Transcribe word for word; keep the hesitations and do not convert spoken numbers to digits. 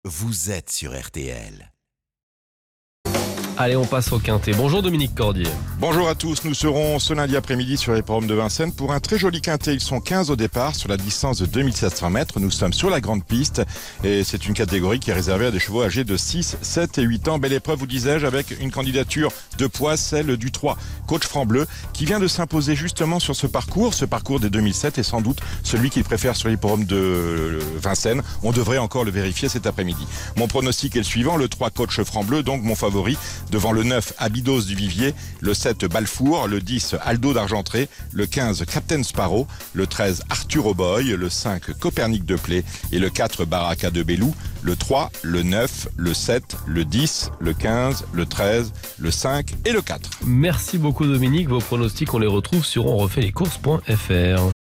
vous êtes sur R T L. Allez, on passe au quintet. Bonjour Dominique Cordier. Bonjour à tous, nous serons ce lundi après-midi sur l'hippodrome de Vincennes pour un très joli quintet. Ils sont quinze au départ sur la distance de deux mille sept cents mètres. Nous sommes sur la grande piste et c'est une catégorie qui est réservée à des chevaux âgés de six, sept et huit ans. Belle épreuve, vous disais-je, avec une candidature de poids, celle du trois, Coach Franc-Bleu, qui vient de s'imposer justement sur ce parcours. Ce parcours des deux mille sept est sans doute celui qu'il préfère sur l'hippodrome de Vincennes. On devrait encore le vérifier cet après-midi. Mon pronostic est le suivant, le trois, Coach Franc-Bleu, donc mon favori, devant le neuf, Abydos du Vivier, le sept, Balfour, le dix, Aldo d'Argentré, le quinze, Captain Sparrow, le treize, Arthur O'Boy, le cinq, Copernic de Play et le quatre, Baraka de Bellou, le trois, le neuf, le sept, le dix, le quinze, le treize, le cinq et le quatre. Merci beaucoup Dominique. Vos pronostics, on les retrouve sur on refait les courses point f r.